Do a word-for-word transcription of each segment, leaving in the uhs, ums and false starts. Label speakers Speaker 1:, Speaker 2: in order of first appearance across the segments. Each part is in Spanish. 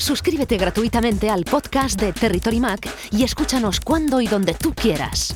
Speaker 1: Suscríbete gratuitamente al podcast de Territory Mac y escúchanos cuando y donde tú quieras.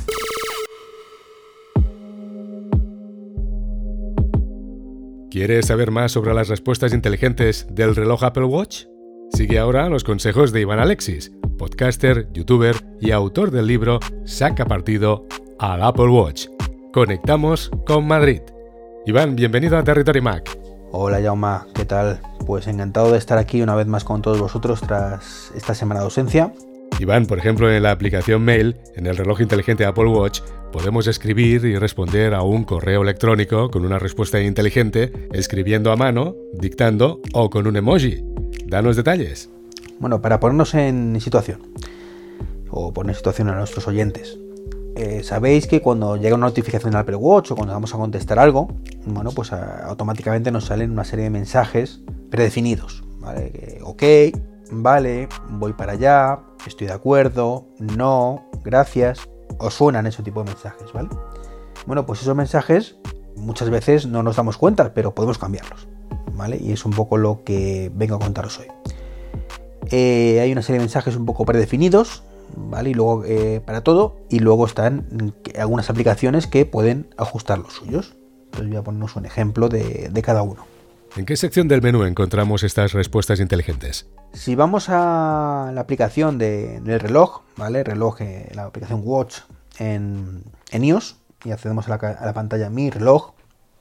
Speaker 2: ¿Quieres saber más sobre las respuestas inteligentes del reloj Apple Watch? Sigue ahora los consejos de Iván Alexis, podcaster, youtuber y autor del libro Saca partido al Apple Watch. Conectamos con Madrid. Iván, bienvenido a Territory Mac.
Speaker 3: Hola Jaume, ¿qué tal? Pues encantado de estar aquí una vez más con todos vosotros tras esta semana de ausencia.
Speaker 2: Iván, por ejemplo, en la aplicación Mail, en el reloj inteligente Apple Watch, podemos escribir y responder a un correo electrónico con una respuesta inteligente, escribiendo a mano, dictando o con un emoji. Danos detalles.
Speaker 3: Bueno, para ponernos en situación, o poner en situación a nuestros oyentes, eh, sabéis que cuando llega una notificación al Apple Watch o cuando vamos a contestar algo, bueno, pues a, automáticamente nos salen una serie de mensajes predefinidos, ¿vale? Que, ok, vale, voy para allá, estoy de acuerdo, no, gracias, os suenan ese tipo de mensajes, ¿vale? Bueno, pues esos mensajes muchas veces no nos damos cuenta, pero podemos cambiarlos, ¿vale? Y es un poco lo que vengo a contaros hoy. Eh, hay una serie de mensajes un poco predefinidos, ¿vale? Y luego eh, para todo, y luego están algunas aplicaciones que pueden ajustar los suyos. Entonces voy a ponernos un ejemplo de, de cada uno.
Speaker 2: ¿En qué sección del menú encontramos estas respuestas inteligentes?
Speaker 3: Si vamos a la aplicación de, del reloj, ¿vale? Reloj, eh, la aplicación Watch en, en iOS, y accedemos a la, a la pantalla Mi Reloj,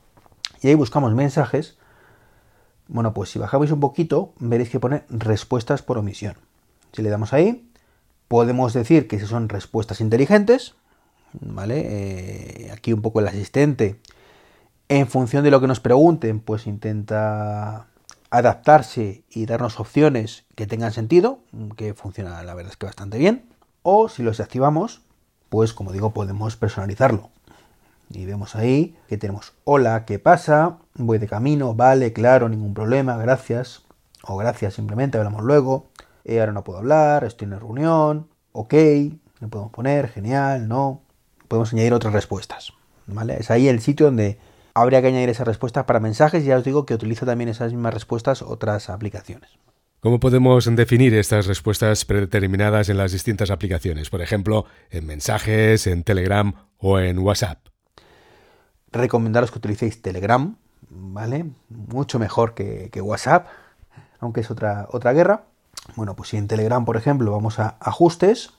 Speaker 3: y ahí buscamos mensajes. Bueno, pues si bajamos un poquito, veréis que pone respuestas por omisión. Si le damos ahí, podemos decir que son respuestas inteligentes, ¿vale? Eh, aquí un poco el asistente, en función de lo que nos pregunten, pues intenta adaptarse y darnos opciones que tengan sentido, que funciona la verdad es que bastante bien. O si los activamos, pues como digo, podemos personalizarlo. Y vemos ahí que tenemos hola, ¿qué pasa? Voy de camino, vale, claro, ningún problema, gracias. O gracias simplemente, hablamos luego. Eh, ahora no puedo hablar, estoy en la reunión, ok, le podemos poner, genial, no. Podemos añadir otras respuestas, ¿vale? Es ahí el sitio donde habría que añadir esas respuestas para mensajes, y ya os digo que utilizo también esas mismas respuestas otras aplicaciones.
Speaker 2: ¿Cómo podemos definir estas respuestas predeterminadas en las distintas aplicaciones? Por ejemplo, en mensajes, en Telegram o en WhatsApp.
Speaker 3: Recomendaros que utilicéis Telegram, ¿vale? Mucho mejor que, que WhatsApp, aunque es otra, otra guerra. Bueno, pues si en Telegram, por ejemplo, vamos a ajustes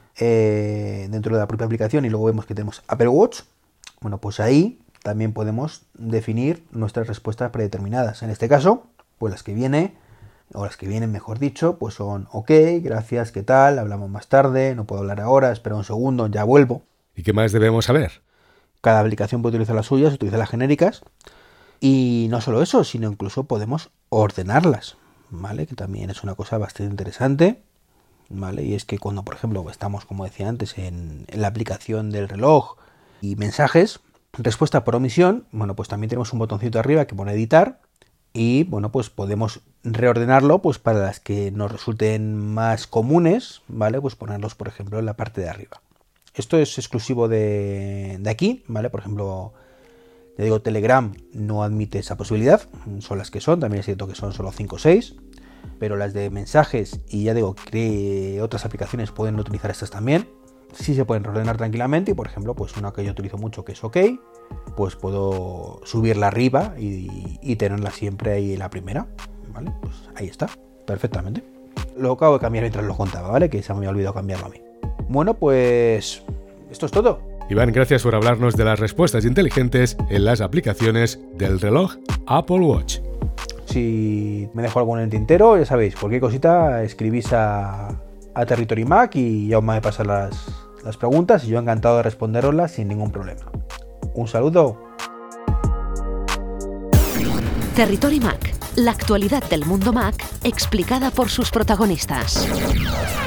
Speaker 3: eh, dentro de la propia aplicación y luego vemos que tenemos Apple Watch, bueno, pues ahí también podemos definir nuestras respuestas predeterminadas. En este caso, pues las que viene, o las que vienen, mejor dicho, pues son ok, gracias, ¿qué tal? Hablamos más tarde, no puedo hablar ahora, espera un segundo, ya vuelvo.
Speaker 2: ¿Y qué más debemos saber?
Speaker 3: Cada aplicación puede utilizar las suyas, utiliza las genéricas. Y no solo eso, sino incluso podemos ordenarlas, ¿vale? Que también es una cosa bastante interesante, ¿vale? Y es que cuando, por ejemplo, estamos, como decía antes, en, en la aplicación del reloj y mensajes, respuesta por omisión, bueno, pues también tenemos un botoncito arriba que pone editar y, bueno, pues podemos reordenarlo pues para las que nos resulten más comunes, ¿vale? Pues ponerlos, por ejemplo, en la parte de arriba. Esto es exclusivo de, de aquí, ¿vale? Por ejemplo, ya digo, Telegram no admite esa posibilidad, son las que son, también es cierto que son solo cinco o seis, pero las de mensajes y ya digo que otras aplicaciones pueden utilizar estas también. Sí se pueden reordenar tranquilamente y, por ejemplo, pues una que yo utilizo mucho que es OK, pues puedo subirla arriba y, y tenerla siempre ahí en la primera, ¿vale? Pues ahí está, perfectamente. Lo acabo de cambiar mientras lo contaba, ¿vale? Que se me había olvidado cambiarlo a mí. Bueno, pues esto es todo.
Speaker 2: Iván, gracias por hablarnos de las respuestas inteligentes en las aplicaciones del reloj Apple Watch.
Speaker 3: Si me dejo algo en el tintero, ya sabéis, cualquier cosita escribís a, a Territory Mac y ya os me pasan las, las preguntas y yo encantado de responderoslas sin ningún problema. Un saludo.
Speaker 1: Territory Mac, la actualidad del mundo Mac explicada por sus protagonistas.